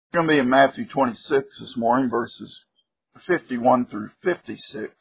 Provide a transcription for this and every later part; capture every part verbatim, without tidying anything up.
We're going to be in Matthew twenty-six this morning, verses fifty-one through fifty-six.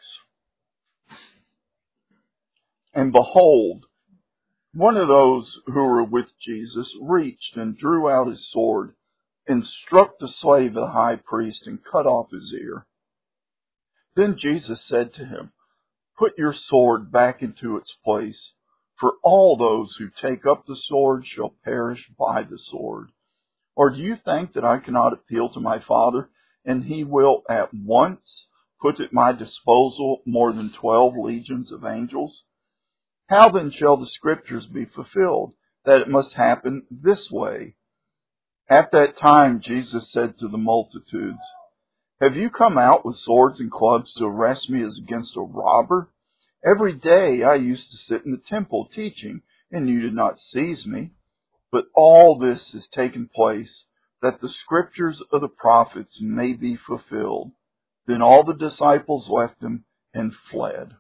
And behold, one of those who were with Jesus reached and drew out his sword and struck the slave of the high priest and cut off his ear. Then Jesus said to him, "Put your sword back into its place, for all those who take up the sword shall perish by the sword. Or do you think that I cannot appeal to my Father, and he will at once put at my disposal more than twelve legions of angels? How then shall the Scriptures be fulfilled, that it must happen this way?" At that time Jesus said to the multitudes, "Have you come out with swords and clubs to arrest me as against a robber? Every day I used to sit in the temple teaching, and you did not seize me. But all this has taken place, that the Scriptures of the prophets may be fulfilled." Then all the disciples left him and fled.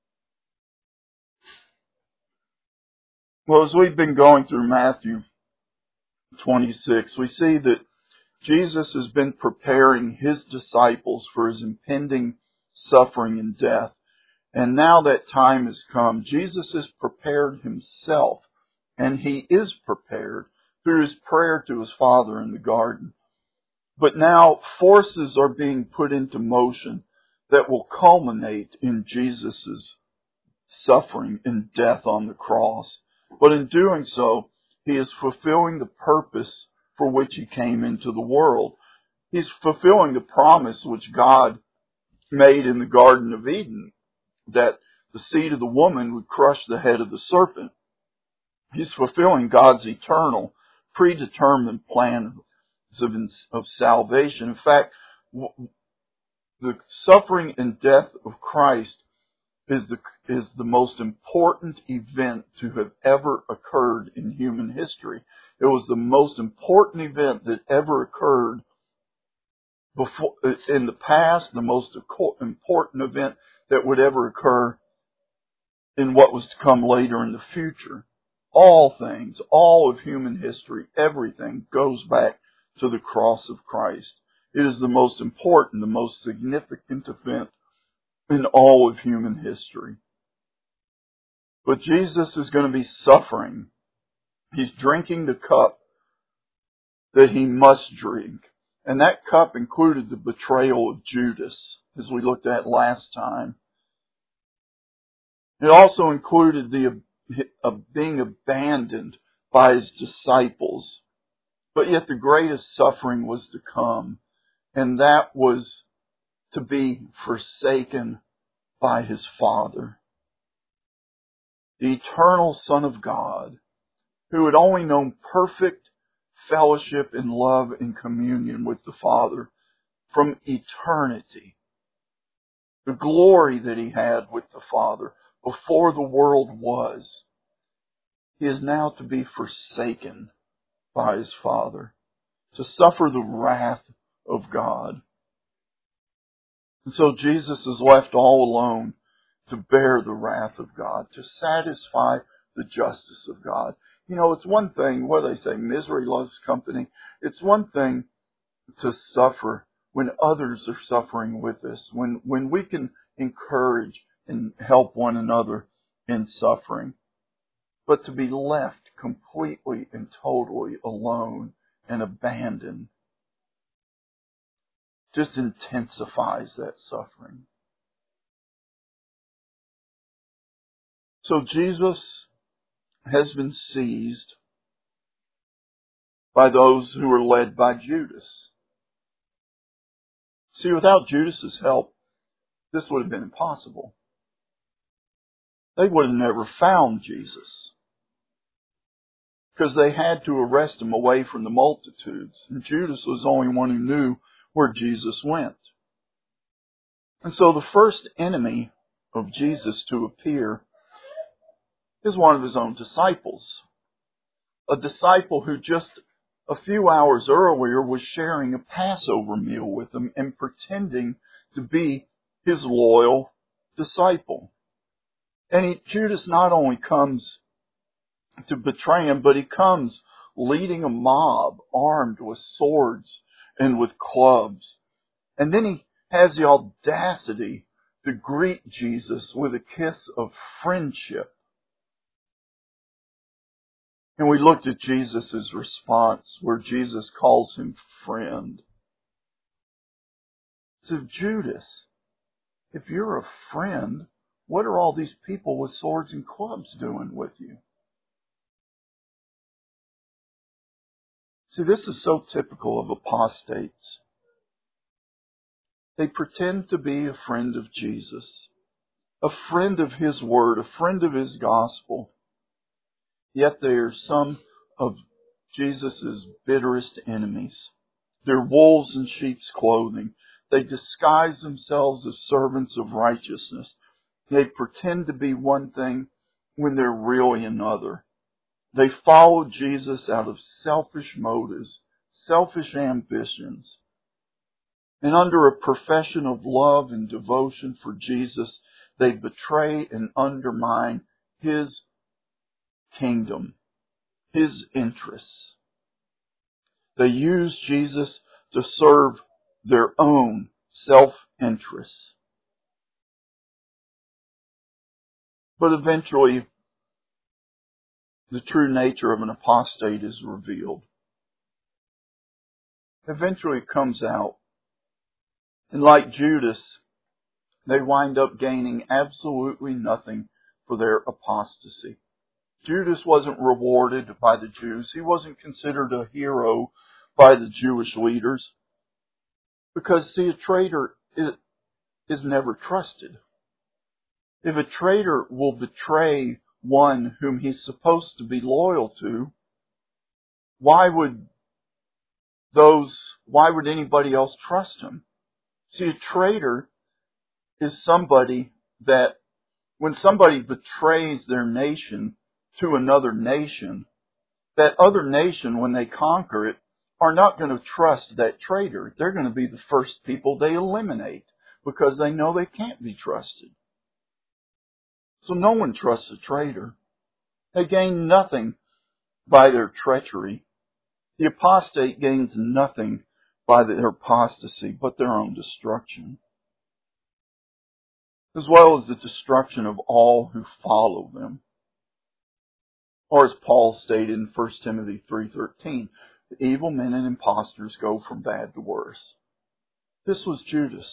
Well, as we've been going through Matthew twenty-six, we see that Jesus has been preparing his disciples for his impending suffering and death. And now that time has come. Jesus has prepared himself, and he is prepared through his prayer to his Father in the garden. But now forces are being put into motion that will culminate in Jesus' suffering and death on the cross. But in doing so, he is fulfilling the purpose for which he came into the world. He's fulfilling the promise which God made in the Garden of Eden, that the seed of the woman would crush the head of the serpent. He's fulfilling God's eternal, predetermined plan of, of salvation. In fact, the suffering and death of Christ is the, is the most important event to have ever occurred in human history. It was the most important event that ever occurred before, in the past, the most important event that would ever occur in what was to come later in the future. All things, all of human history, everything goes back to the cross of Christ. It is the most important, the most significant event in all of human history. But Jesus is going to be suffering. He's drinking the cup that he must drink. And that cup included the betrayal of Judas, as we looked at last time. It also included the of being abandoned by his disciples. But yet the greatest suffering was to come, and that was to be forsaken by his Father. The eternal Son of God, who had only known perfect fellowship and love and communion with the Father from eternity. The glory that he had with the Father before the world was. He is now to be forsaken by his Father, to suffer the wrath of God. And so Jesus is left all alone to bear the wrath of God, to satisfy the justice of God. You know, it's one thing, what do they say, misery loves company. It's one thing to suffer when others are suffering with us, when, when we can encourage and help one another in suffering. But to be left completely and totally alone and abandoned just intensifies that suffering. So Jesus has been seized by those who are led by Judas. See, without Judas's help, this would have been impossible. They would have never found Jesus, because they had to arrest him away from the multitudes. And Judas was the only one who knew where Jesus went. And so the first enemy of Jesus to appear is one of his own disciples. A disciple who just a few hours earlier was sharing a Passover meal with him and pretending to be his loyal disciple. And he, Judas not only comes to betray him, but he comes leading a mob armed with swords and with clubs. And then he has the audacity to greet Jesus with a kiss of friendship. And we looked at Jesus' response where Jesus calls him friend. So Judas, if you're a friend, what are all these people with swords and clubs doing with you? See, this is so typical of apostates. They pretend to be a friend of Jesus, a friend of His Word, a friend of His gospel. Yet they are some of Jesus' bitterest enemies. They're wolves in sheep's clothing. They disguise themselves as servants of righteousness. They pretend to be one thing when they're really another. They follow Jesus out of selfish motives, selfish ambitions. And under a profession of love and devotion for Jesus, they betray and undermine His kingdom, His interests. They use Jesus to serve their own self-interests. But eventually, the true nature of an apostate is revealed. Eventually it comes out. And like Judas, they wind up gaining absolutely nothing for their apostasy. Judas wasn't rewarded by the Jews. He wasn't considered a hero by the Jewish leaders. Because, see, a traitor is, is never trusted. If a traitor will betray one whom he's supposed to be loyal to, why would those, why would anybody else trust him? See, a traitor is somebody that, when somebody betrays their nation to another nation, that other nation, when they conquer it, are not going to trust that traitor. They're going to be the first people they eliminate because they know they can't be trusted. So no one trusts a traitor. They gain nothing by their treachery. The apostate gains nothing by their apostasy but their own destruction, as well as the destruction of all who follow them. Or as Paul stated in First Timothy three thirteen, the evil men and impostors go from bad to worse. This was Judas.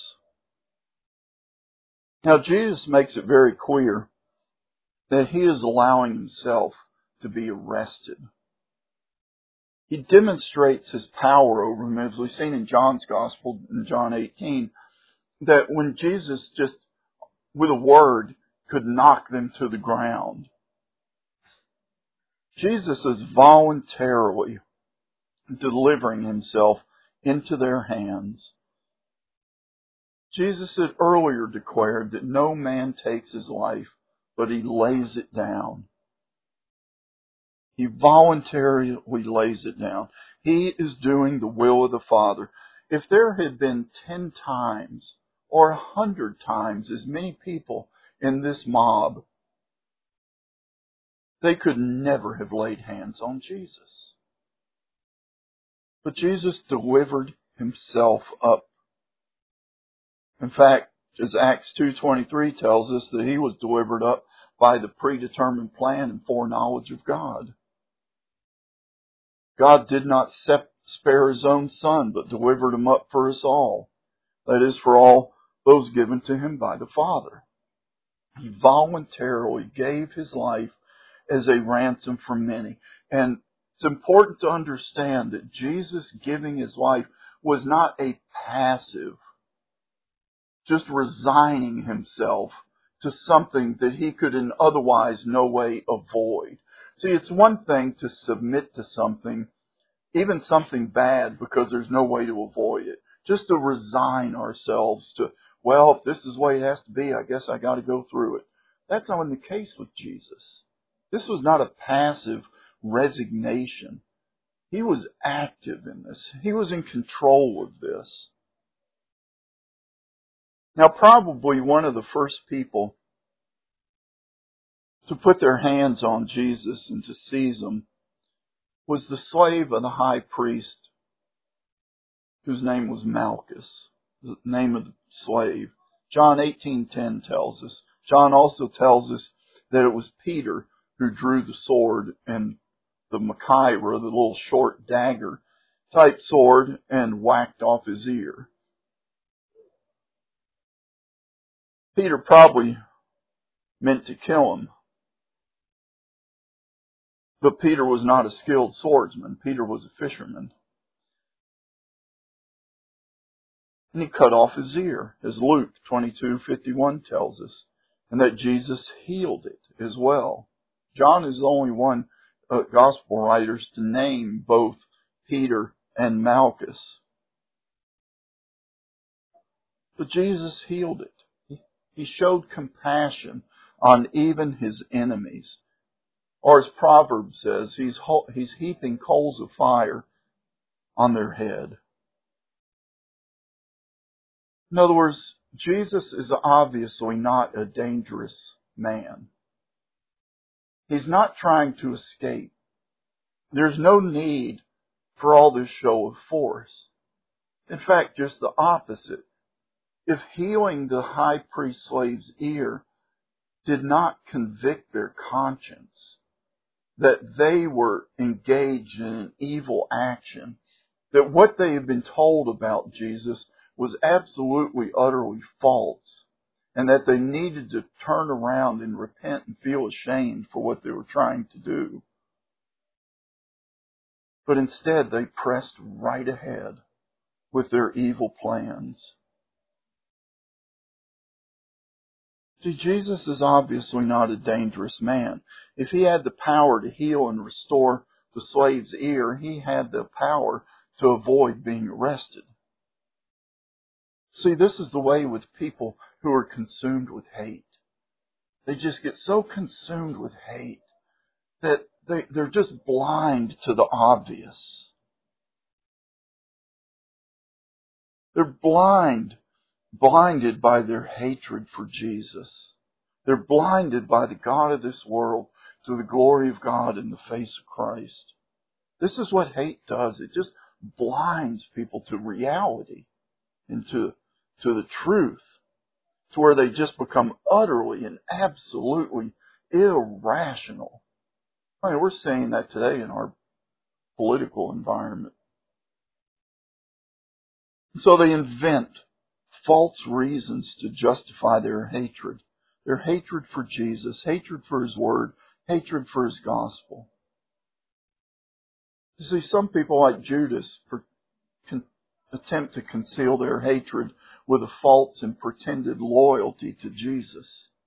Now Judas makes it very clear that he is allowing himself to be arrested. He demonstrates his power over him, as we've seen in John's Gospel, in John eighteen, that when Jesus just, with a word, could knock them to the ground. Jesus is voluntarily delivering himself into their hands. Jesus had earlier declared that no man takes his life, but he lays it down. He voluntarily lays it down. He is doing the will of the Father. If there had been ten times or a hundred times as many people in this mob, they could never have laid hands on Jesus. But Jesus delivered himself up. In fact, as Acts two twenty-three tells us, that he was delivered up by the predetermined plan and foreknowledge of God. God did not spare his own Son, but delivered him up for us all. That is, for all those given to him by the Father. He voluntarily gave his life as a ransom for many. And it's important to understand that Jesus giving his life was not a passive, just resigning himself to something that he could in otherwise no way avoid. See, it's one thing to submit to something, even something bad, because there's no way to avoid it. Just to resign ourselves to, well, if this is the way it has to be, I guess I got to go through it. That's not the case with Jesus. This was not a passive resignation. He was active in this. He was in control of this. Now, probably one of the first people to put their hands on Jesus and to seize him was the slave of the high priest, whose name was Malchus, the name of the slave. John eighteen ten tells us. John also tells us that it was Peter who drew the sword and the Machaira, the little short dagger type sword, and whacked off his ear. Peter probably meant to kill him. But Peter was not a skilled swordsman. Peter was a fisherman. And he cut off his ear, as Luke twenty-two fifty-one tells us, and that Jesus healed it as well. John is the only one uh, gospel writers to name both Peter and Malchus. But Jesus healed it. He, he showed compassion on even his enemies. Or as Proverbs says, he's, he's heaping coals of fire on their head. In other words, Jesus is obviously not a dangerous man. He's not trying to escape. There's no need for all this show of force. In fact, just the opposite. If healing the high priest slave's ear did not convict their conscience that they were engaged in an evil action, that what they had been told about Jesus was absolutely, utterly false, and that they needed to turn around and repent and feel ashamed for what they were trying to do. But instead, they pressed right ahead with their evil plans. See, Jesus is obviously not a dangerous man. If he had the power to heal and restore the slave's ear, he had the power to avoid being arrested. See, this is the way with people who are consumed with hate. They just get so consumed with hate that they, they're just blind to the obvious. They're blind, blinded by their hatred for Jesus. They're blinded by the God of this world to the glory of God in the face of Christ. This is what hate does. It just blinds people to reality and to, to the truth, to where they just become utterly and absolutely irrational. I mean, we're seeing that today in our political environment. So they invent false reasons to justify their hatred. Their hatred for Jesus, hatred for His Word, hatred for His gospel. You see, some people like Judas can attempt to conceal their hatred with a false and pretended loyalty to Jesus.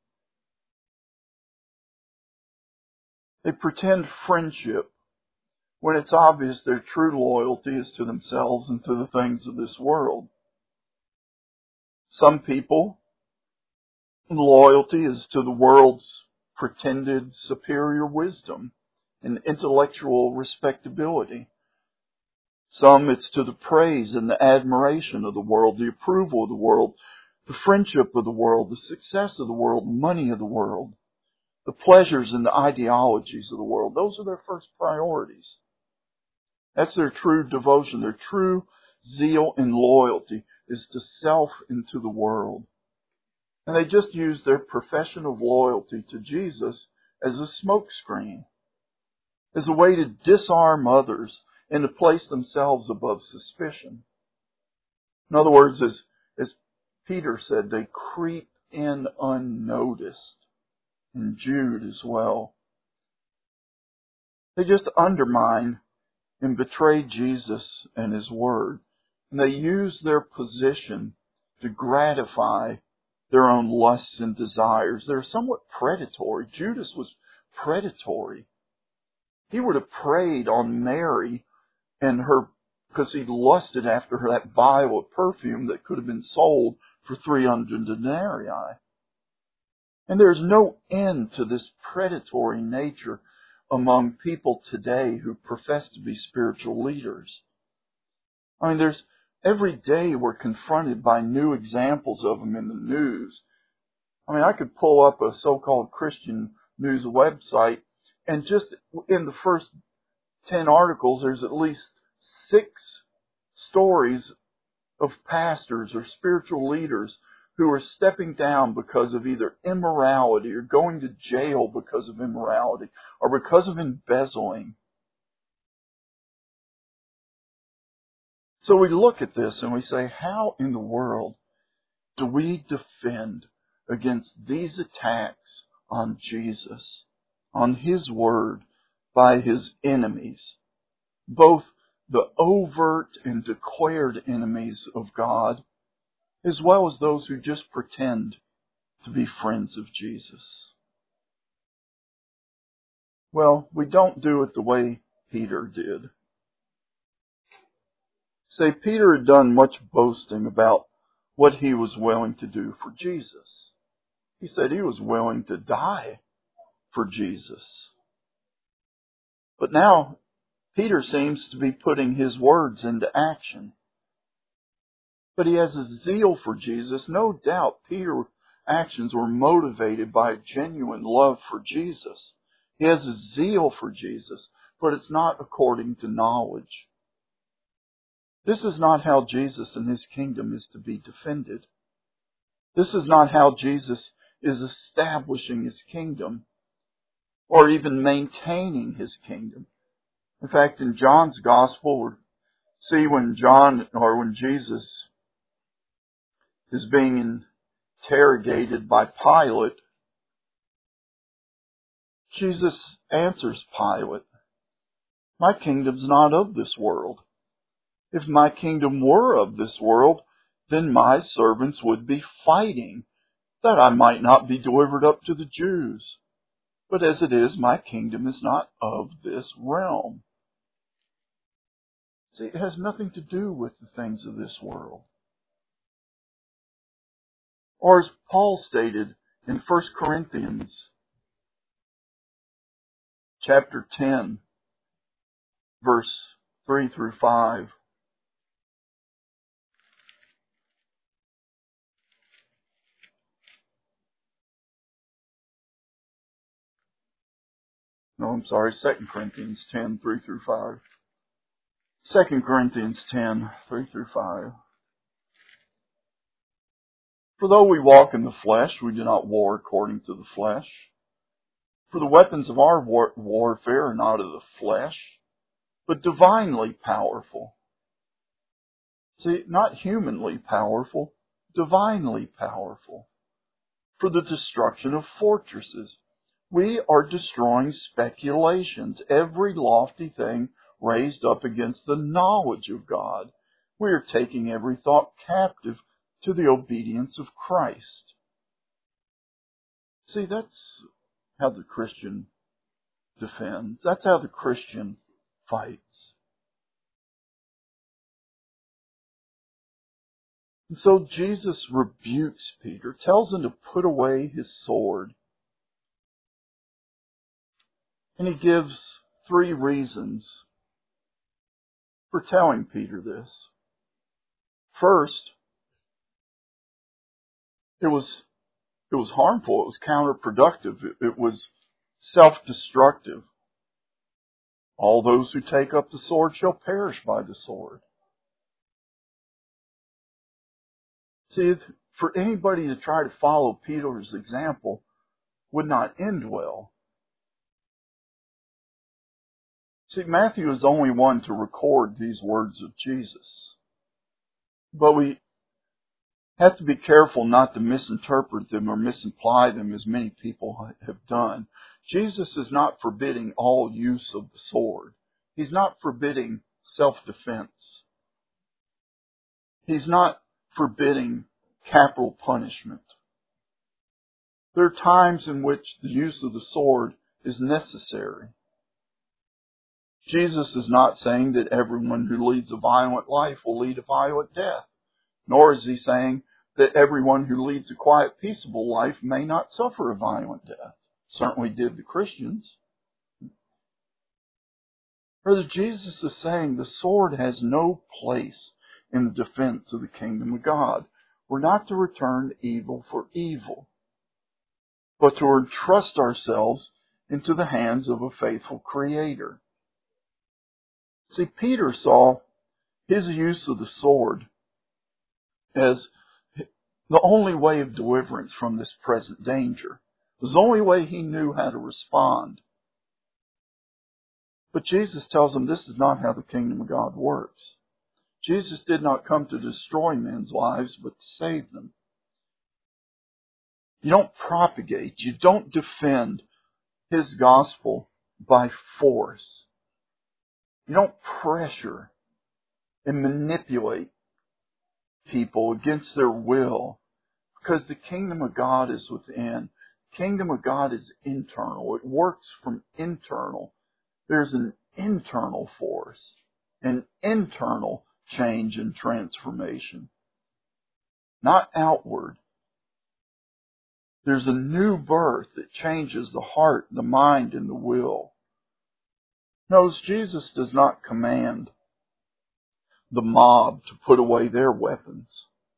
They pretend friendship when it's obvious their true loyalty is to themselves and to the things of this world. Some people, loyalty is to the world's pretended superior wisdom and intellectual respectability. Some, it's to the praise and the admiration of the world, the approval of the world, the friendship of the world, the success of the world, money of the world, the pleasures and the ideologies of the world. Those are their first priorities. That's their true devotion. Their true zeal and loyalty is to self and to the world. And they just use their profession of loyalty to Jesus as a smokescreen, as a way to disarm others and to place themselves above suspicion. In other words, as, as Peter said, they creep in unnoticed, and Jude as well. They just undermine and betray Jesus and His Word. And they use their position to gratify their own lusts and desires. They're somewhat predatory. Judas was predatory. He would have preyed on Mary and her, because he lusted after her, that vial of perfume that could have been sold for three hundred denarii. And there's no end to this predatory nature among people today who profess to be spiritual leaders. I mean, there's every day we're confronted by new examples of them in the news. I mean, I could pull up a so-called Christian news website, and just in the first ten articles, there's at least six stories of pastors or spiritual leaders who are stepping down because of either immorality or going to jail because of immorality or because of embezzling. So we look at this and we say, how in the world do we defend against these attacks on Jesus, on His Word, by His enemies, both the overt and declared enemies of God, as well as those who just pretend to be friends of Jesus? Well, we don't do it the way Peter did. Say, Peter had done much boasting about what he was willing to do for Jesus. He said he was willing to die for Jesus. But now, Peter seems to be putting his words into action. But he has a zeal for Jesus. No doubt Peter's actions were motivated by a genuine love for Jesus. He has a zeal for Jesus, but it's not according to knowledge. This is not how Jesus and His kingdom is to be defended. This is not how Jesus is establishing His kingdom or even maintaining His kingdom. In fact, in John's Gospel, we see when John or when Jesus is being interrogated by Pilate, Jesus answers Pilate, "My kingdom's not of this world. If my kingdom were of this world, then my servants would be fighting that I might not be delivered up to the Jews. But as it is, my kingdom is not of this realm." See, it has nothing to do with the things of this world. Or as Paul stated in First Corinthians chapter ten, verse three through five. No, I'm sorry, Second Corinthians ten, three through five. Second Corinthians ten, three through five. "For though we walk in the flesh, we do not war according to the flesh. For the weapons of our war- warfare are not of the flesh, but divinely powerful." See, not humanly powerful, divinely powerful. "For the destruction of fortresses. We are destroying speculations, every lofty thing raised up against the knowledge of God. We are taking every thought captive to the obedience of Christ." See, that's how the Christian defends. That's how the Christian fights. And so Jesus rebukes Peter, tells him to put away his sword. And He gives three reasons for telling Peter this. First, it was it was harmful, it was counterproductive, it, it was self-destructive. "All those who take up the sword shall perish by the sword." See, if, for anybody to try to follow Peter's example would not end well. See, Matthew is the only one to record these words of Jesus. But we have to be careful not to misinterpret them or misimply them as many people have done. Jesus is not forbidding all use of the sword. He's not forbidding self-defense. He's not forbidding capital punishment. There are times in which the use of the sword is necessary. Jesus is not saying that everyone who leads a violent life will lead a violent death. Nor is He saying that everyone who leads a quiet, peaceable life may not suffer a violent death. Certainly did the Christians. Rather, Jesus is saying the sword has no place in the defense of the kingdom of God. We're not to return evil for evil, but to entrust ourselves into the hands of a faithful Creator. See, Peter saw his use of the sword as the only way of deliverance from this present danger. It was the only way he knew how to respond. But Jesus tells them this is not how the kingdom of God works. Jesus did not come to destroy men's lives, but to save them. You don't propagate, you don't defend His gospel by force. You don't pressure and manipulate people against their will, because the kingdom of God is within. The kingdom of God is internal. It works from internal. There's an internal force, an internal change and transformation, not outward. There's a new birth that changes the heart, the mind, and the will. Notice Jesus does not command the mob to put away their weapons.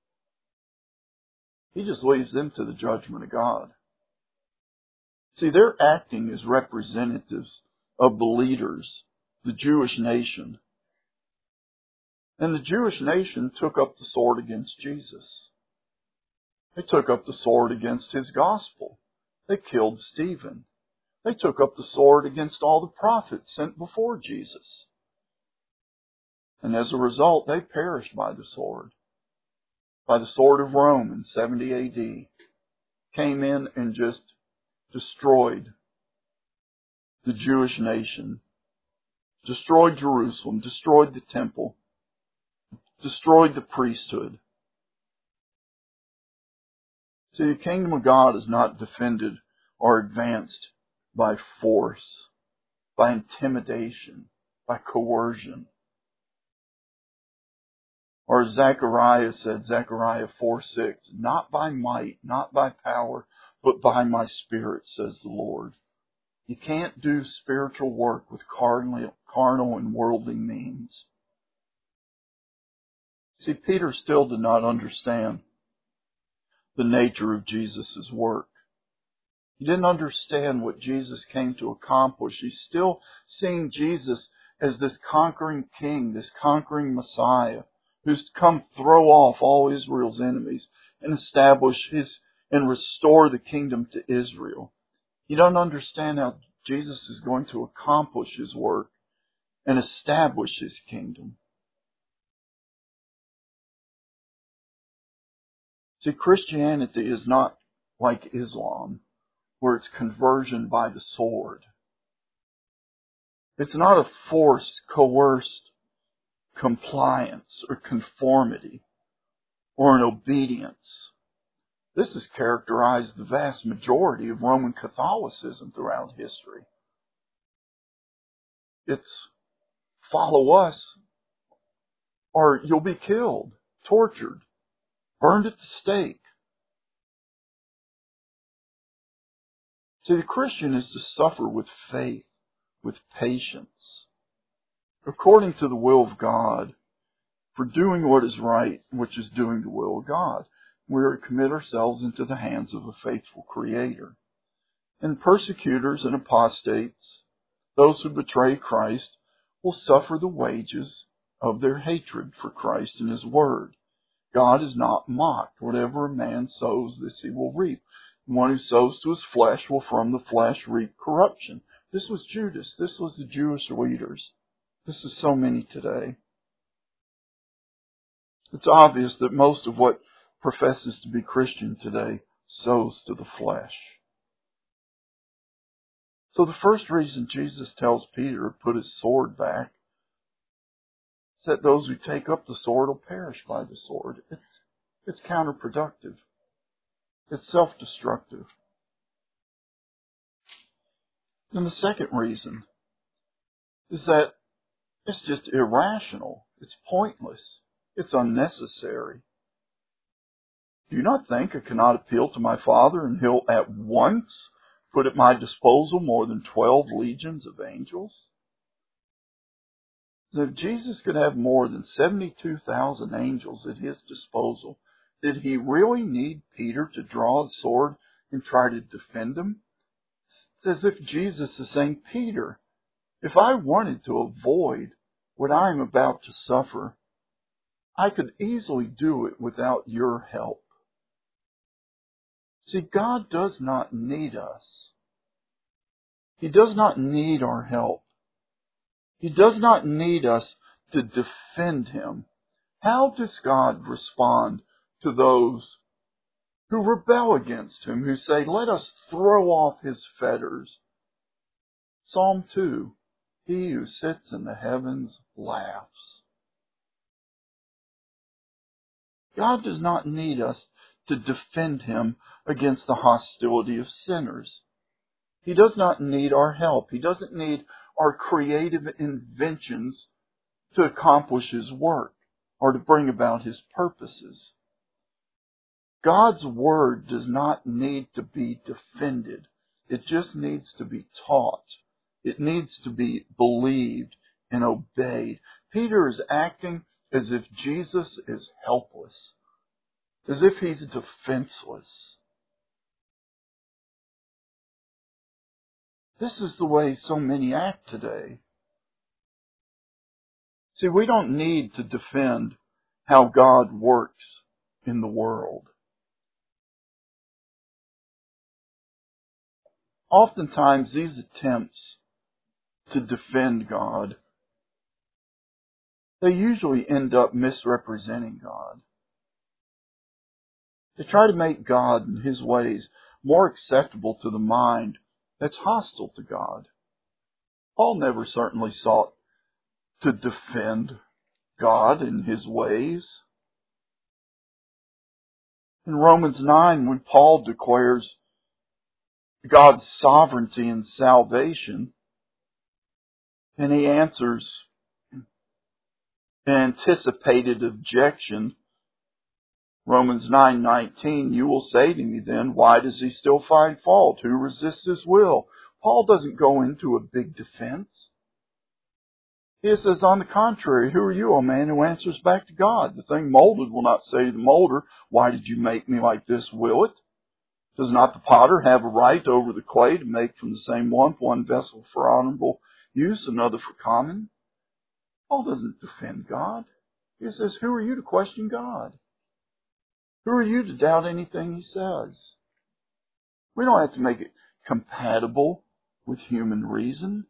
He just leaves them to the judgment of God. See, they're acting as representatives of the leaders, the Jewish nation. And the Jewish nation took up the sword against Jesus. They took up the sword against His gospel. They killed Stephen. They took up the sword against all the prophets sent before Jesus. And as a result, they perished by the sword. By the sword of Rome in seventy A D. Came in and just destroyed the Jewish nation. Destroyed Jerusalem. Destroyed the temple. Destroyed the priesthood. See, the kingdom of God is not defended or advanced by force, by intimidation, by coercion. Or as Zechariah said, Zechariah four six, not by might, not by power, but by my Spirit, says the Lord. You can't do spiritual work with carnal, carnal and worldly means. See, Peter still did not understand the nature of Jesus' work. He didn't understand what Jesus came to accomplish. He's still seeing Jesus as this conquering king, this conquering Messiah, who's come throw off all Israel's enemies and establish his and restore the kingdom to Israel. You don't understand how Jesus is going to accomplish His work and establish His kingdom. See, Christianity is not like Islam, where it's conversion by the sword. It's not a forced, coerced compliance or conformity or an obedience. This has characterized the vast majority of Roman Catholicism throughout history. It's follow us or you'll be killed, tortured, burned at the stake. See, the Christian is to suffer with faith, with patience, according to the will of God, for doing what is right, which is doing the will of God. We are to commit ourselves into the hands of a faithful Creator. And persecutors and apostates, those who betray Christ, will suffer the wages of their hatred for Christ and His Word. God is not mocked. Whatever a man sows, this he will reap. The one who sows to his flesh will from the flesh reap corruption. This was Judas. This was the Jewish leaders. This is so many today. It's obvious that most of what professes to be Christian today sows to the flesh. So the first reason Jesus tells Peter to put his sword back is that those who take up the sword will perish by the sword. It's, it's counterproductive. It's self-destructive. And the second reason is that it's just irrational. It's pointless. It's unnecessary. Do you not think I cannot appeal to my Father and He'll at once put at my disposal more than twelve legions of angels? So if Jesus could have more than seventy-two thousand angels at His disposal, did He really need Peter to draw a sword and try to defend him? It's as if Jesus is saying, Peter, if I wanted to avoid what I am about to suffer, I could easily do it without your help. See, God does not need us. He does not need our help. He does not need us to defend Him. How does God respond to those who rebel against Him, who say, let us throw off His fetters? Psalm two, He who sits in the heavens laughs. God does not need us to defend Him against the hostility of sinners. He does not need our help. He doesn't need our creative inventions to accomplish His work or to bring about His purposes. God's Word does not need to be defended. It just needs to be taught. It needs to be believed and obeyed. Peter is acting as if Jesus is helpless, as if He's defenseless. This is the way so many act today. See, we don't need to defend how God works in the world. Oftentimes, these attempts to defend God, they usually end up misrepresenting God. They try to make God and His ways more acceptable to the mind that's hostile to God. Paul never certainly sought to defend God and His ways. In Romans nine, when Paul declares God's sovereignty and salvation, and he answers an anticipated objection, Romans nine nineteen, you will say to me then, why does he still find fault? Who resists His will? Paul doesn't go into a big defense. He says, on the contrary, who are you, O man, who answers back to God? The thing molded will not say to the molder, why did you make me like this, will it? Does not the potter have a right over the clay to make from the same lump one vessel for honorable use, another for common? Paul doesn't defend God. He says, who are you to question God? Who are you to doubt anything He says? We don't have to make it compatible with human reason.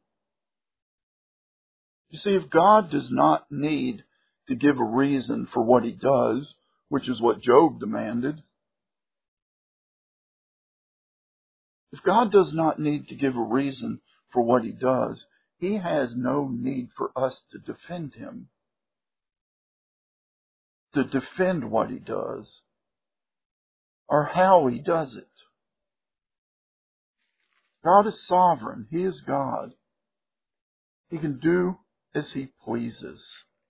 You see, if God does not need to give a reason for what He does, which is what Job demanded, if God does not need to give a reason for what He does, He has no need for us to defend Him, to defend what He does, or how He does it. God is sovereign. He is God. He can do as He pleases.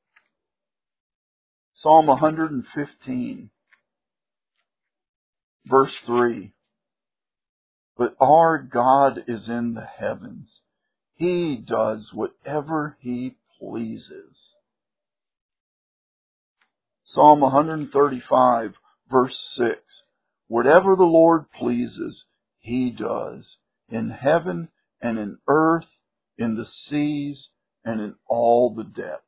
Psalm one fifteen, verse three. But our God is in the heavens. He does whatever He pleases. Psalm one thirty-five, verse six. Whatever the Lord pleases, He does, in heaven and in earth, in the seas and in all the depths.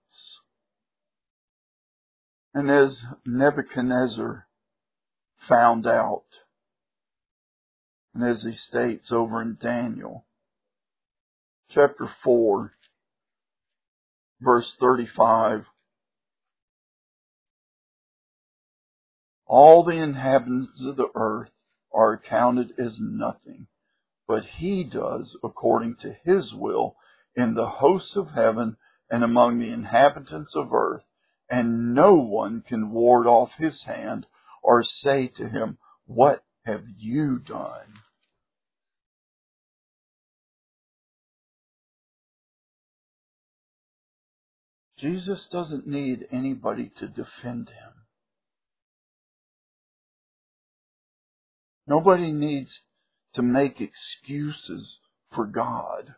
And as Nebuchadnezzar found out, and as he states over in Daniel, chapter four, verse thirty-five, all the inhabitants of the earth are accounted as nothing, but He does according to His will in the hosts of heaven and among the inhabitants of earth, and no one can ward off His hand or say to Him, what have you done? Jesus doesn't need anybody to defend Him. Nobody needs to make excuses for God,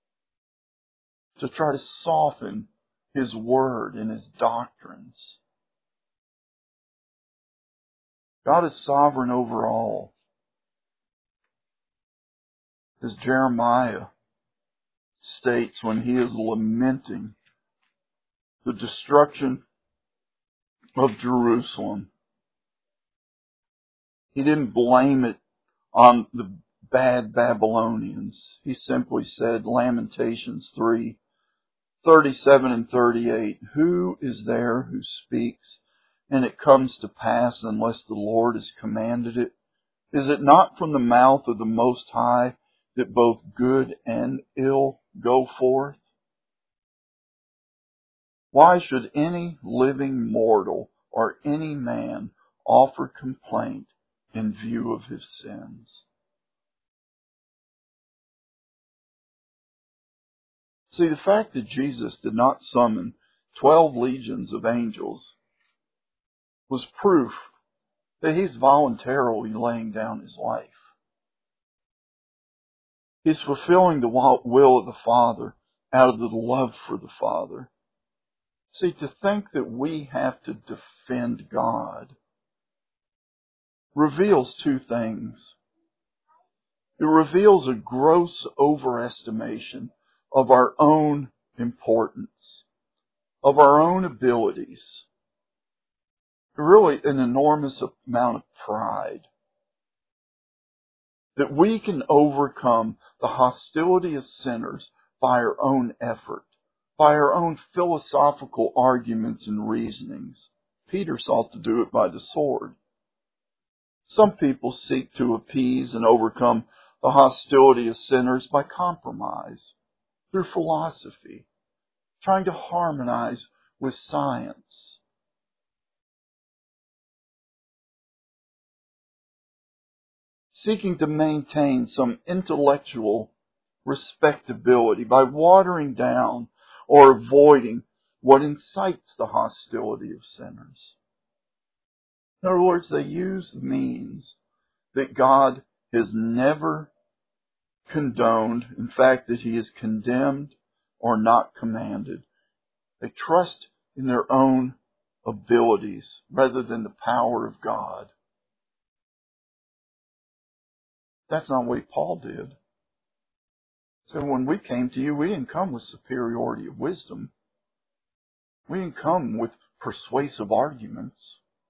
to try to soften His word and His doctrines. God is sovereign over all. As Jeremiah states when he is lamenting the destruction of Jerusalem. He didn't blame it on the bad Babylonians. He simply said, Lamentations three, thirty-seven and thirty-eight, who is there who speaks, and it comes to pass unless the Lord has commanded it? Is it not from the mouth of the Most High that both good and ill go forth? Why should any living mortal or any man offer complaint in view of his sins? See, the fact that Jesus did not summon twelve legions of angels was proof that he's voluntarily laying down his life. He's fulfilling the will of the Father out of the love for the Father. See, to think that we have to defend God reveals two things. It reveals a gross overestimation of our own importance, of our own abilities. Really an enormous amount of pride. That we can overcome the hostility of sinners by our own effort, by our own philosophical arguments and reasonings. Peter sought to do it by the sword. Some people seek to appease and overcome the hostility of sinners by compromise, through philosophy, trying to harmonize with science. Seeking to maintain some intellectual respectability by watering down or avoiding what incites the hostility of sinners. In other words, they use means that God has never condoned, in fact, that He has condemned or not commanded. They trust in their own abilities rather than the power of God. That's not what Paul did. So when we came to you, we didn't come with superiority of wisdom. We didn't come with persuasive arguments.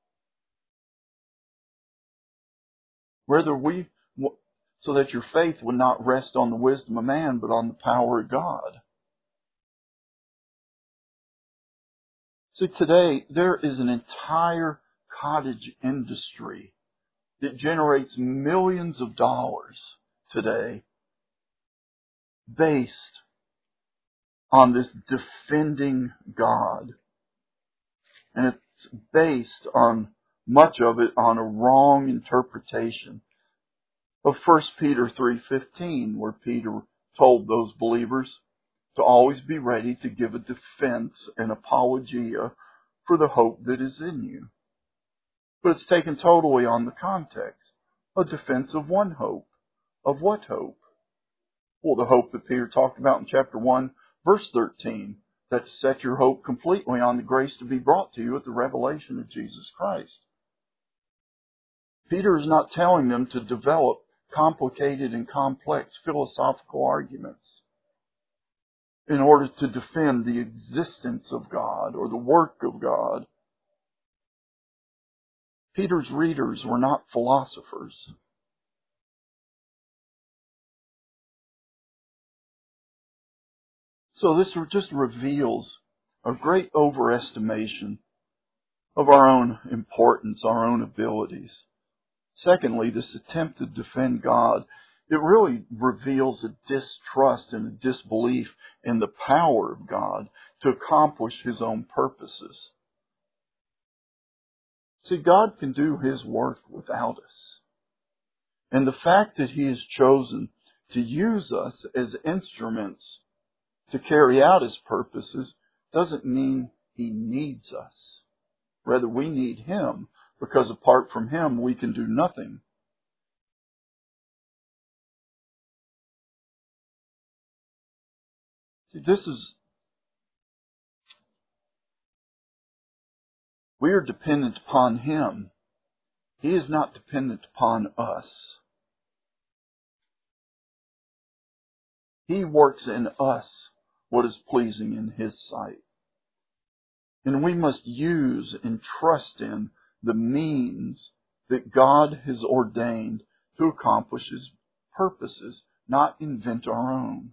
Rather, we, so that your faith would not rest on the wisdom of man, but on the power of God. See, today, there is an entire cottage industry that generates millions of dollars today based on this defending God. And it's based on, much of it, on a wrong interpretation of First Peter three fifteen, where Peter told those believers to always be ready to give a defense and apologia for the hope that is in you. But it's taken totally on the context. A defense of one hope. Of what hope? Well, the hope that Peter talked about in chapter one, verse thirteen, that to set your hope completely on the grace to be brought to you at the revelation of Jesus Christ. Peter is not telling them to develop complicated and complex philosophical arguments in order to defend the existence of God or the work of God. Peter's readers were not philosophers. So this just reveals a great overestimation of our own importance, our own abilities. Secondly, this attempt to defend God, it really reveals a distrust and a disbelief in the power of God to accomplish His own purposes. See, God can do His work without us. And the fact that He has chosen to use us as instruments to carry out His purposes doesn't mean He needs us. Rather, we need Him, because apart from Him, we can do nothing. See, this is, we are dependent upon Him. He is not dependent upon us. He works in us what is pleasing in His sight. And we must use and trust in the means that God has ordained to accomplish His purposes, not invent our own.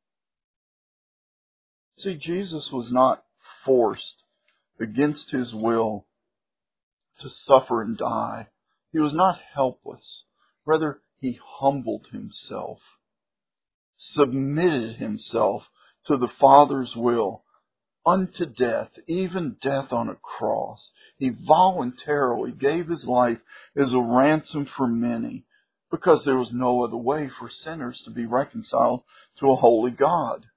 See, Jesus was not forced against His will to suffer and die. He was not helpless. Rather, He humbled Himself, submitted Himself to the Father's will, unto death, even death on a cross. He voluntarily gave His life as a ransom for many, because there was no other way for sinners to be reconciled to a holy God.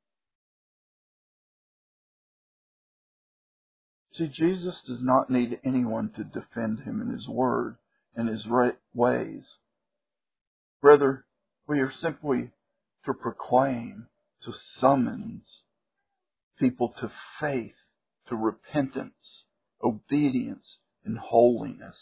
See, Jesus does not need anyone to defend Him in His word and His ways. Rather, we are simply to proclaim, to summons people to faith, to repentance, obedience, and holiness.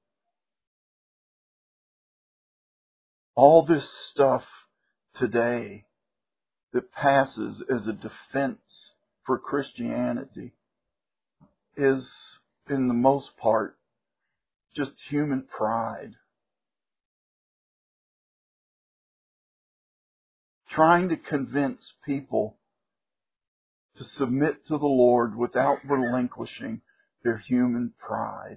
All this stuff today that passes as a defense for Christianity is, in the most part, just human pride. Trying to convince people to submit to the Lord without relinquishing their human pride.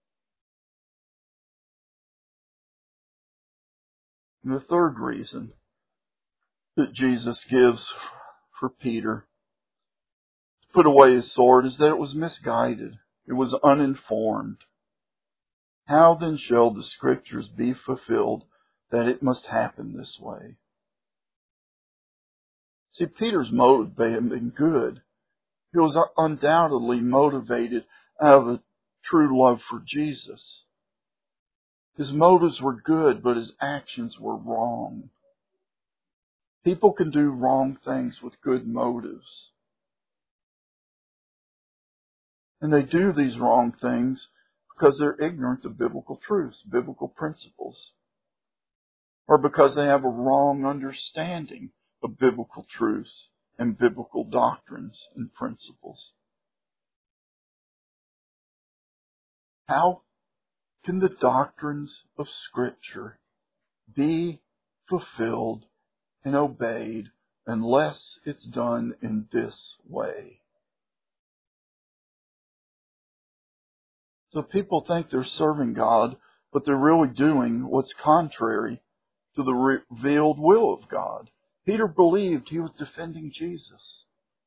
And the third reason that Jesus gives for Peter to put away his sword is that it was misguided. It was uninformed. How then shall the Scriptures be fulfilled that it must happen this way? See, Peter's motive may have been good. He was undoubtedly motivated out of a true love for Jesus. His motives were good, but his actions were wrong. People can do wrong things with good motives. And they do these wrong things because they're ignorant of biblical truths, biblical principles, or because they have a wrong understanding of biblical truths and biblical doctrines and principles. How can the doctrines of Scripture be fulfilled and obeyed unless it's done in this way? So people think they're serving God, but they're really doing what's contrary to the revealed will of God. Peter believed he was defending Jesus.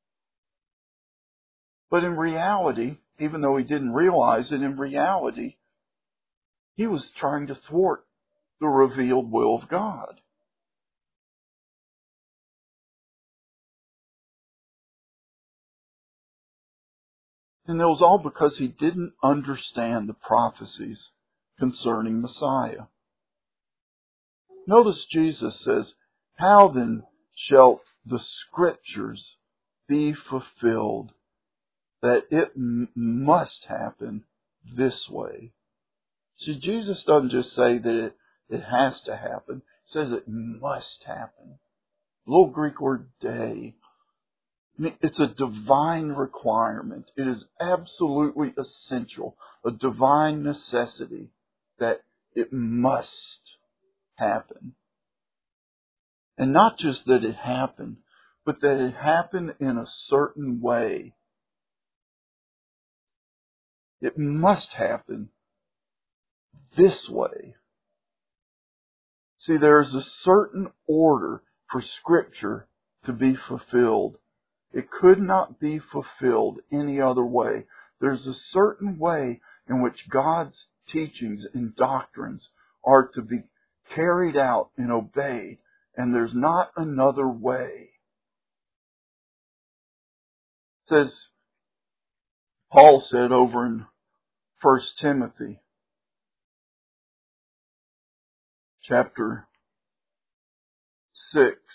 But in reality, even though he didn't realize it, in reality, he was trying to thwart the revealed will of God. And it was all because he didn't understand the prophecies concerning Messiah. Notice Jesus says, how then shall the Scriptures be fulfilled that it m- must happen this way? See, Jesus doesn't just say that it, it has to happen. He says it must happen. The little Greek word day, it's a divine requirement. It is absolutely essential, a divine necessity that it must happen. And not just that it happened, but that it happened in a certain way. It must happen this way. See, there's a certain order for Scripture to be fulfilled. It could not be fulfilled any other way. There's a certain way in which God's teachings and doctrines are to be carried out and obeyed, and there's not another way. It says, Paul said over in First Timothy chapter six,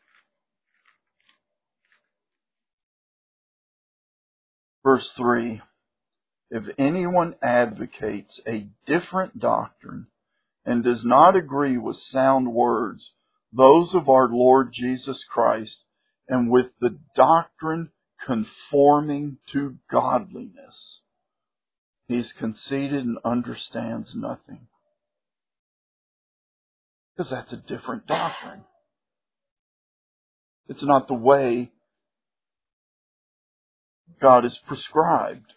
verse three, if anyone advocates a different doctrine and does not agree with sound words, those of our Lord Jesus Christ, and with the doctrine conforming to godliness. He's conceited and understands nothing. Because that's a different doctrine. It's not the way God has prescribed.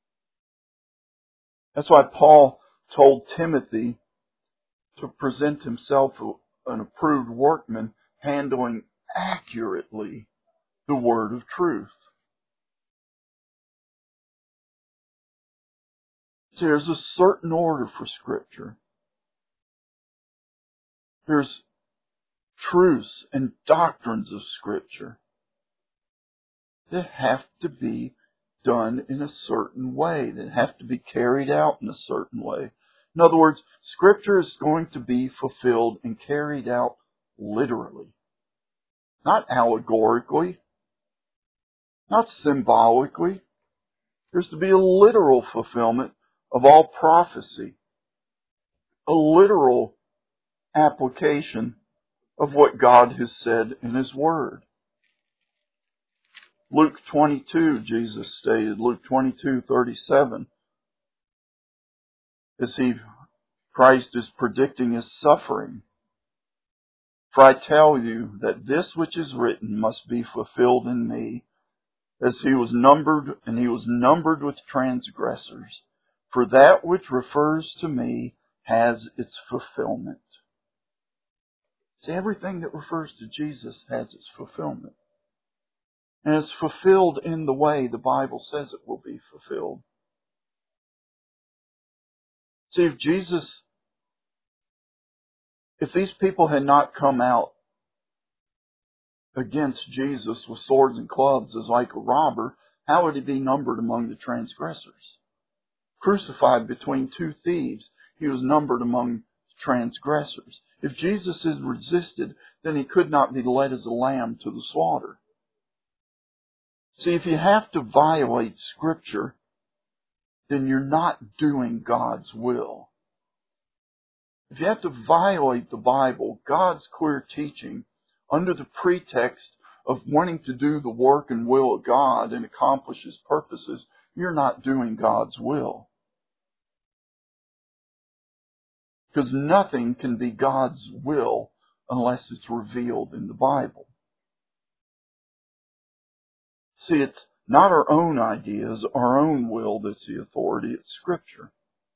That's why Paul told Timothy to present himself an approved workman, handling accurately the word of truth. See, there's a certain order for Scripture. There's truths and doctrines of Scripture that have to be done in a certain way, that have to be carried out in a certain way. In other words, Scripture is going to be fulfilled and carried out literally. Not allegorically. Not symbolically. There's to be a literal fulfillment of all prophecy. A literal application of what God has said in His Word. Luke twenty-two, Jesus stated, Luke twenty-two thirty-seven, as he, Christ is predicting His suffering. For I tell you that this which is written must be fulfilled in me, as he was numbered, and he was numbered with transgressors. For that which refers to me has its fulfillment. See, everything that refers to Jesus has its fulfillment. And it's fulfilled in the way the Bible says it will be fulfilled. See, if Jesus, if these people had not come out against Jesus with swords and clubs as like a robber, how would he be numbered among the transgressors? Crucified between two thieves, he was numbered among transgressors. If Jesus had resisted, then he could not be led as a lamb to the slaughter. See, if you have to violate Scripture, then you're not doing God's will. If you have to violate the Bible, God's clear teaching, under the pretext of wanting to do the work and will of God and accomplish His purposes, you're not doing God's will. Because nothing can be God's will unless it's revealed in the Bible. See, it's not our own ideas, our own will that's the authority, it's Scripture.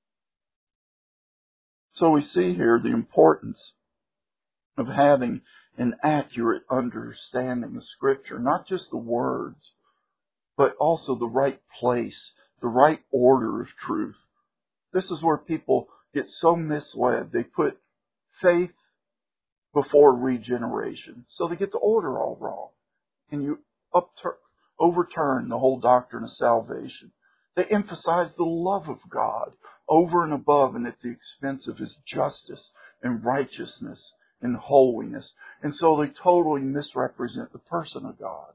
So we see here the importance of having an accurate understanding of Scripture, not just the words, but also the right place, the right order of truth. This is where people get so misled. They put faith before regeneration. So they get the order all wrong. And you upturn, overturn the whole doctrine of salvation. They emphasize the love of God over and above and at the expense of His justice and righteousness and holiness. And so they totally misrepresent the person of God.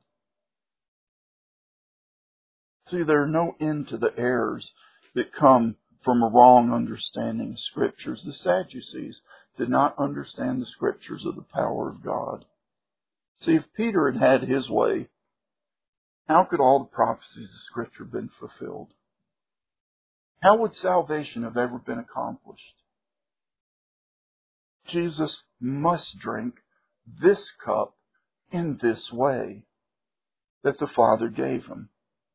See, there are no end to the errors that come from a wrong understanding of Scriptures. The Sadducees did not understand the Scriptures of the power of God. See, if Peter had had his way, how could all the prophecies of Scripture have been fulfilled? How would salvation have ever been accomplished? Jesus must drink this cup in this way that the Father gave Him.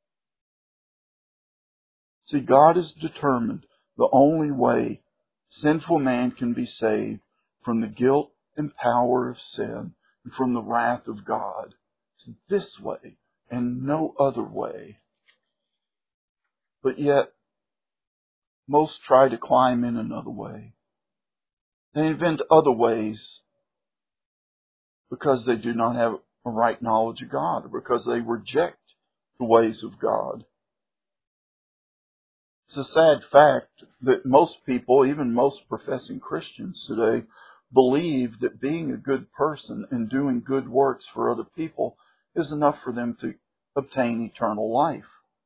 See, God has determined the only way sinful man can be saved from the guilt and power of sin and from the wrath of God. It's this way and no other way. But yet, most try to climb in another way. They invent other ways because they do not have a right knowledge of God or because they reject the ways of God. It's a sad fact that most people, even most professing Christians today, believe that being a good person and doing good works for other people is enough for them to obtain eternal life.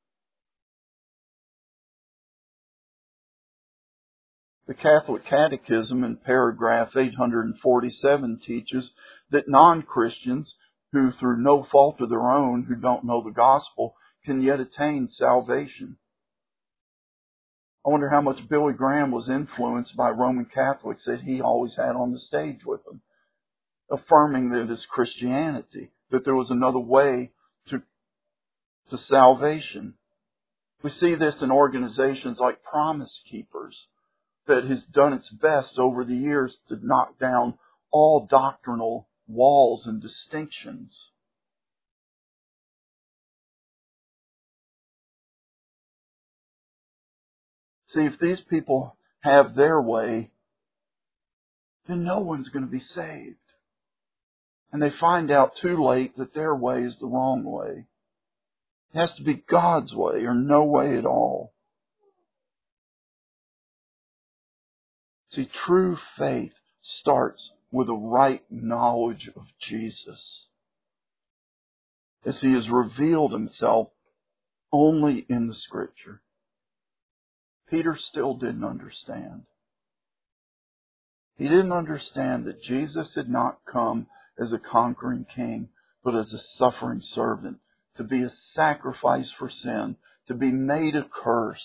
The Catholic Catechism in paragraph eight hundred forty-seven teaches that non-Christians who, through no fault of their own, who don't know the gospel, can yet attain salvation. I wonder how much Billy Graham was influenced by Roman Catholics that he always had on the stage with him, affirming that it's Christianity, that there was another way to, to salvation. We see this in organizations like Promise Keepers, that has done its best over the years to knock down all doctrinal walls and distinctions. See, if these people have their way, then no one's going to be saved. And they find out too late that their way is the wrong way. It has to be God's way or no way at all. See, true faith starts with a right knowledge of Jesus, as He has revealed Himself only in the Scripture. Peter still didn't understand. He didn't understand that Jesus had not come as a conquering king, but as a suffering servant, to be a sacrifice for sin, to be made a curse.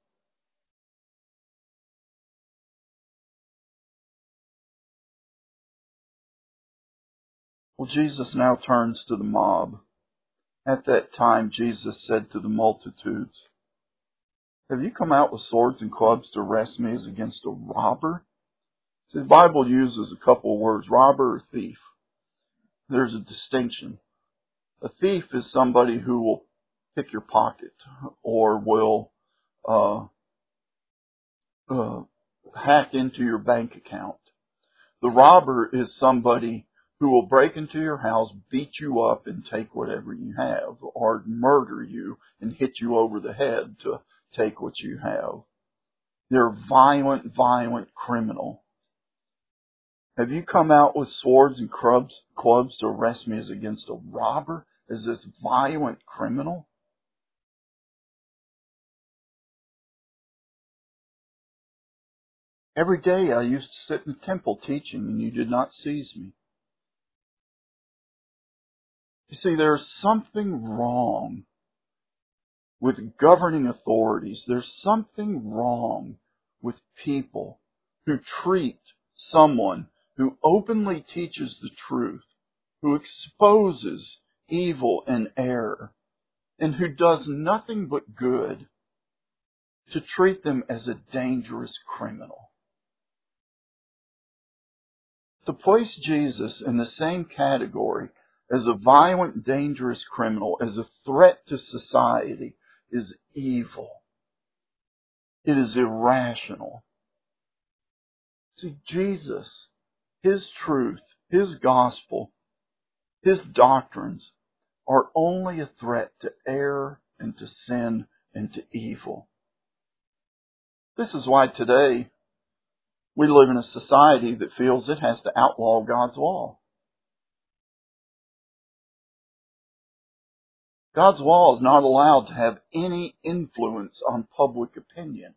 Well, Jesus now turns to the mob. At that time, Jesus said to the multitudes, "Have you come out with swords and clubs to arrest me as against a robber?" See, the Bible uses a couple of words, robber or thief. There's a distinction. A thief is somebody who will pick your pocket or will uh, uh, hack into your bank account. The robber is somebody who will break into your house, beat you up, and take whatever you have, or murder you and hit you over the head to take what you have. They're a violent, violent criminal. Have you come out with swords and clubs, clubs to arrest me as against a robber, as this violent criminal? Every day I used to sit in the temple teaching, and you did not seize me. You see, there's something wrong with governing authorities. There's something wrong with people who treat someone who openly teaches the truth, who exposes evil and error, and who does nothing but good, to treat them as a dangerous criminal. To place Jesus in the same category as a violent, dangerous criminal, as a threat to society, is evil. It is irrational. See, Jesus, His truth, His gospel, His doctrines are only a threat to error and to sin and to evil. This is why today we live in a society that feels it has to outlaw God's law. God's law is not allowed to have any influence on public opinion.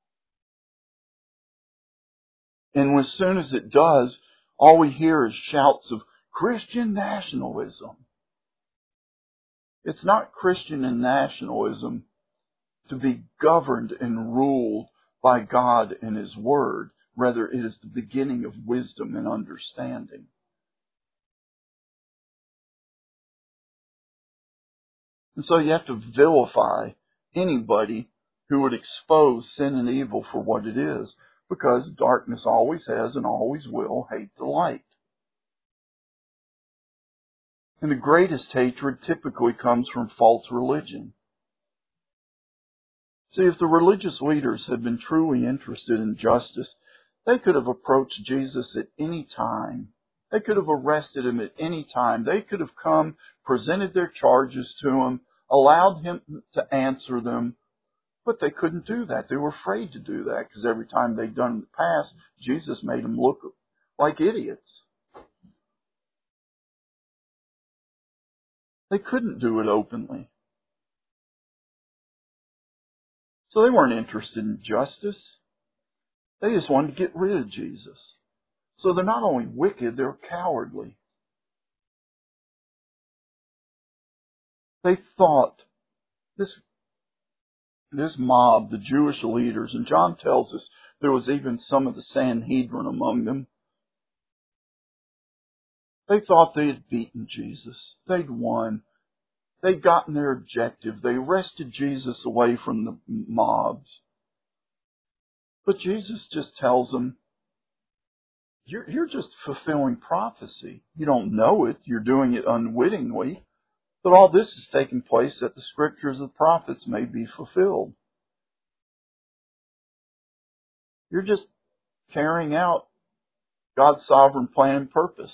And as soon as it does, all we hear is shouts of Christian nationalism. It's not Christian and nationalism to be governed and ruled by God and His Word. Rather, it is the beginning of wisdom and understanding. And so you have to vilify anybody who would expose sin and evil for what it is, because darkness always has and always will hate the light. And the greatest hatred typically comes from false religion. See, if the religious leaders had been truly interested in justice, they could have approached Jesus at any time. They could have arrested Him at any time. They could have come, presented their charges to Him, allowed Him to answer them. But they couldn't do that. They were afraid to do that, because every time they'd done in the past, Jesus made them look like idiots. They couldn't do it openly. So they weren't interested in justice. They just wanted to get rid of Jesus. So they're not only wicked, they're cowardly. They thought, this, this mob, the Jewish leaders, and John tells us there was even some of the Sanhedrin among them. They thought they had beaten Jesus. They'd won. They'd gotten their objective. They wrested Jesus away from the mobs. But Jesus just tells them, you're, you're just fulfilling prophecy. You don't know it. You're doing it unwittingly. But all this is taking place that the scriptures of the prophets may be fulfilled. You're just carrying out God's sovereign plan and purpose.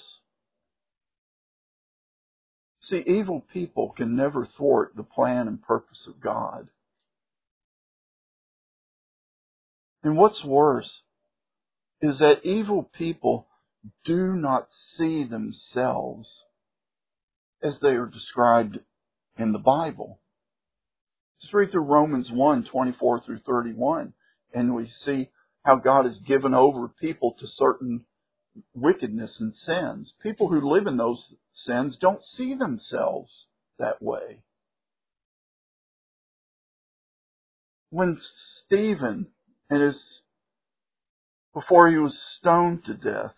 See, evil people can never thwart the plan and purpose of God. And what's worse is that evil people do not see themselves as they are described in the Bible. Just read through Romans one, twenty-four through thirty-one, and we see how God has given over people to certain wickedness and sins. People who live in those sins don't see themselves that way. When Stephen, and his, before he was stoned to death,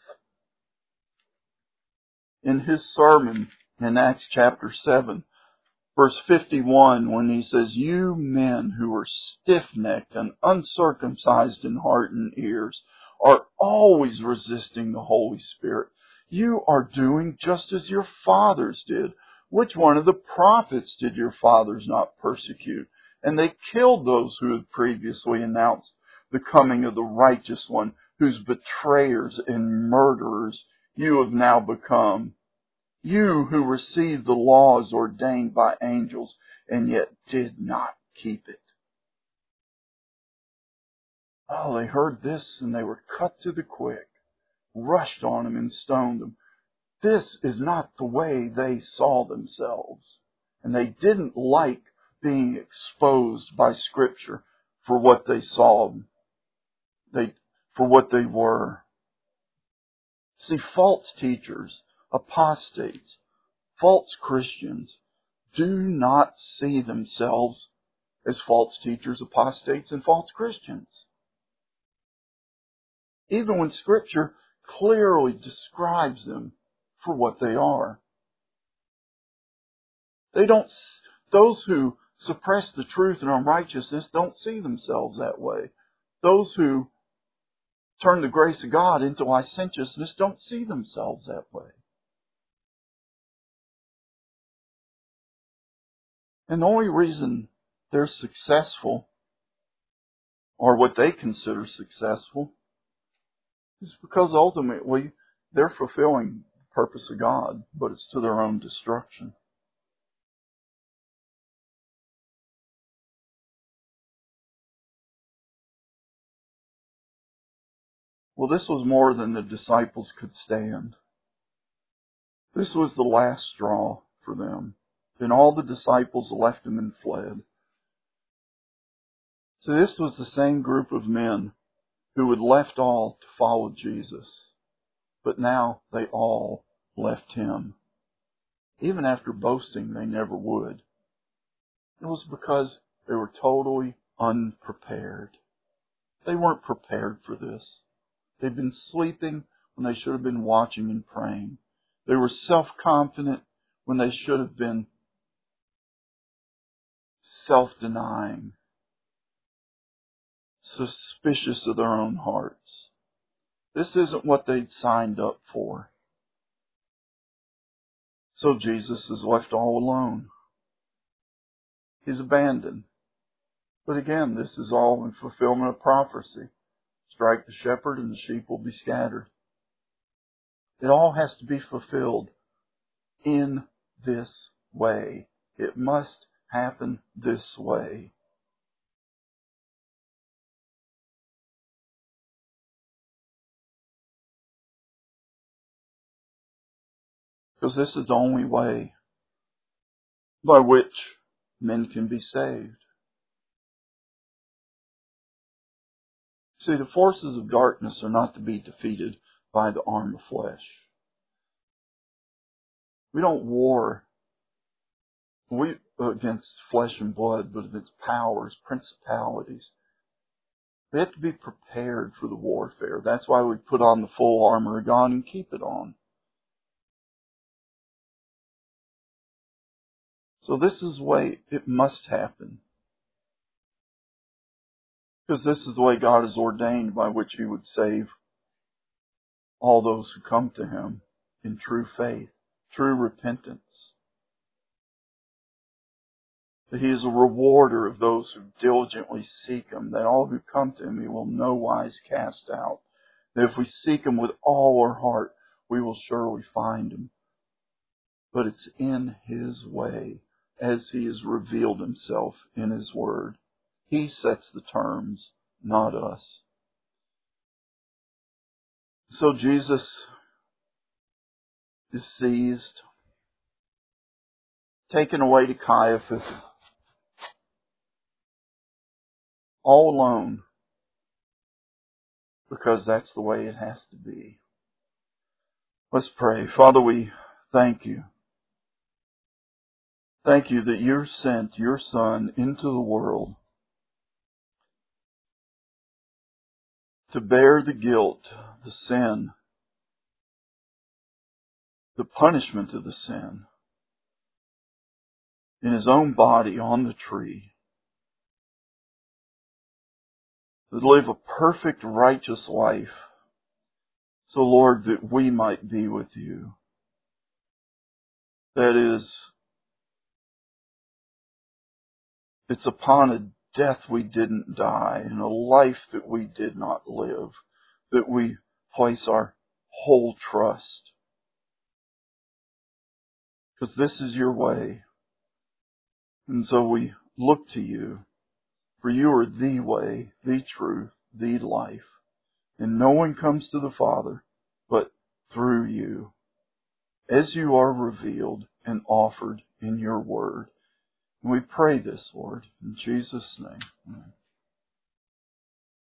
in his sermon in Acts chapter seven, verse fifty-one, when he says, you men who are stiff-necked and uncircumcised in heart and ears are always resisting the Holy Spirit. You are doing just as your fathers did. Which one of the prophets did your fathers not persecute? And they killed those who had previously announced the coming of the righteous one, whose betrayers and murderers you have now become. You who received the laws ordained by angels and yet did not keep it. Oh, they heard this and they were cut to the quick, rushed on him and stoned him. This is not the way they saw themselves. And they didn't like being exposed by Scripture for what they saw, they, for what they were. See, false teachers, apostates, false Christians do not see themselves as false teachers, apostates, and false Christians. Even when Scripture clearly describes them for what they are. They don't, those who suppress the truth and unrighteousness don't see themselves that way. Those who turn the grace of God into licentiousness don't see themselves that way. And the only reason they're successful, or what they consider successful, is because ultimately they're fulfilling the purpose of God, but it's to their own destruction. Well, this was more than the disciples could stand. This was the last straw for them. Then all the disciples left him and fled. So this was the same group of men who had left all to follow Jesus. But now they all left him. Even after boasting they never would. It was because they were totally unprepared. They weren't prepared for this. They'd been sleeping when they should have been watching and praying. They were self-confident when they should have been self-denying, suspicious of their own hearts. This isn't what they'd signed up for. So Jesus is left all alone. He's abandoned. But again, this is all in fulfillment of prophecy. Strike the shepherd and the sheep will be scattered. It all has to be fulfilled in this way. It must happen this way. Because this is the only way by which men can be saved. See, the forces of darkness are not to be defeated by the arm of flesh. We don't war. We, against flesh and blood, but against powers, principalities. We have to be prepared for the warfare. That's why we put on the full armor of God and keep it on. So this is the way it must happen. Because this is the way God has ordained by which He would save all those who come to Him in true faith, true repentance. That He is a rewarder of those who diligently seek Him, that all who come to Him He will no wise cast out. That if we seek Him with all our heart, we will surely find Him. But it's in His way, as He has revealed Himself in His Word. He sets the terms, not us. So Jesus is seized, taken away to Caiaphas, all alone, because that's the way it has to be. Let's pray. Father, we thank You. Thank You that You sent Your Son into the world to bear the guilt, the sin, the punishment of the sin in His own body on the tree. To live a perfect, righteous life. So, Lord, that we might be with You. That is, it's upon a death we didn't die and a life that we did not live that we place our whole trust. Because this is Your way. And so we look to You. For You are the way, the truth, the life. And no one comes to the Father but through You, as You are revealed and offered in Your Word. And we pray this, Lord, in Jesus' name. Amen.